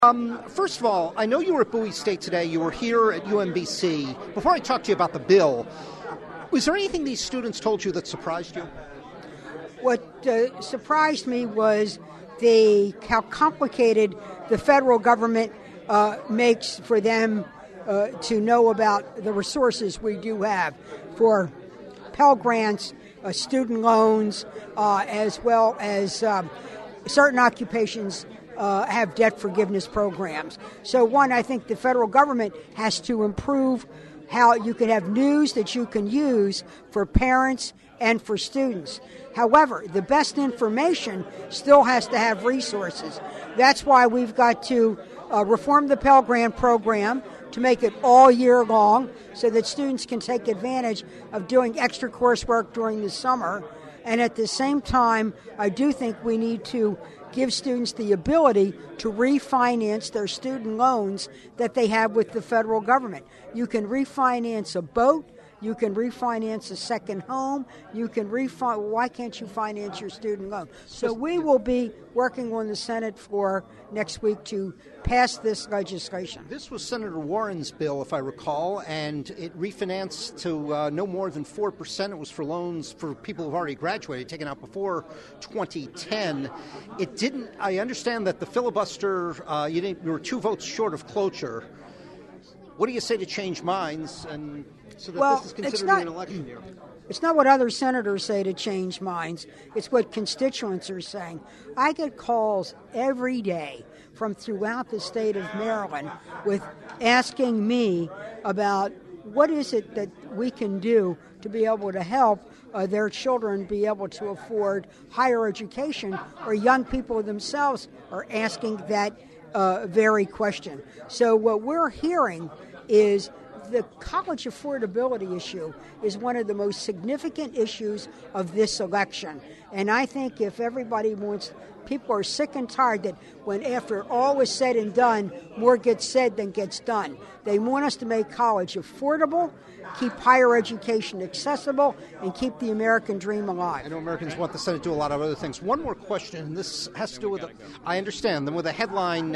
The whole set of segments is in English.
First of all, I know you were at Bowie State today. You were here at UMBC. Before I talk to you about the bill, was there anything these students told you that surprised you? What surprised me was how complicated the federal government makes for them to know about the resources we do have for Pell Grants, student loans, as well as certain occupations have debt forgiveness programs. So one, I think the federal government has to improve how you can have news that you can use for parents and for students. However, the best information still has to have resources. That's why we've got to reform the Pell Grant program to make it all year long so that students can take advantage of doing extra coursework during the summer. And at the same time, I do think we need to give students the ability to refinance their student loans that they have with the federal government. You can refinance a boat. You can refinance a second home. You can why can't you finance your student loan? So we will be working on the Senate floor next week to pass this legislation. This was Senator Warren's bill, if I recall, and it refinanced to no more than 4%. It was for loans for people who've already graduated, taken out before 2010. It didn't. I understand that the filibuster, you were 2 votes short of cloture. What do you say to change minds and so that this is considered an election year? It's not what other senators say to change minds. It's what constituents are saying. I get calls every day from throughout the state of Maryland with asking me about what is it that we can do to be able to help their children be able to afford higher education, or young people themselves are asking that very question. So what we're hearing is the college affordability issue is one of the most significant issues of this election. And I think if everybody people are sick and tired that when after all is said and done, more gets said than gets done. They want us to make college affordable, keep higher education accessible, and keep the American dream alive. I know Americans want the Senate to do a lot of other things. One more question, and this has to do with, I understand, them with a headline.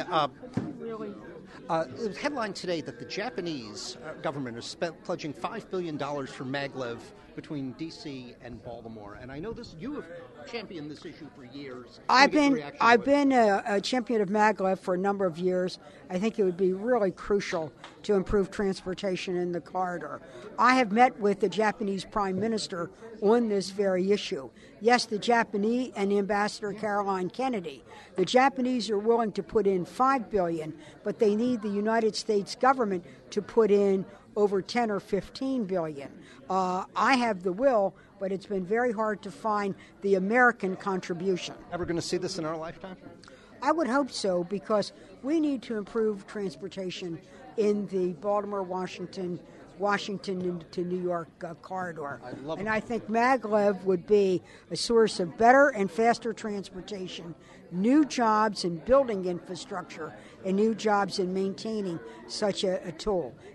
It was headline today that the Japanese government is pledging $5 billion for maglev between D.C. and Baltimore. And I know you have championed this issue for years. I've been a champion of maglev for a number of years. I think it would be really crucial to improve transportation in the corridor. I have met with the Japanese Prime Minister on this very issue. Yes, the Japanese and Ambassador Caroline Kennedy. The Japanese are willing to put in $5 billion, but they need the United States government to put in over $10 or $15 billion. I have the will, but it's been very hard to find the American contribution. Ever going to see this in our lifetime? I would hope so, because we need to improve transportation in the Baltimore, Washington to New York corridor. And I think maglev would be a source of better and faster transportation, new jobs in building infrastructure, and new jobs in maintaining such a tool.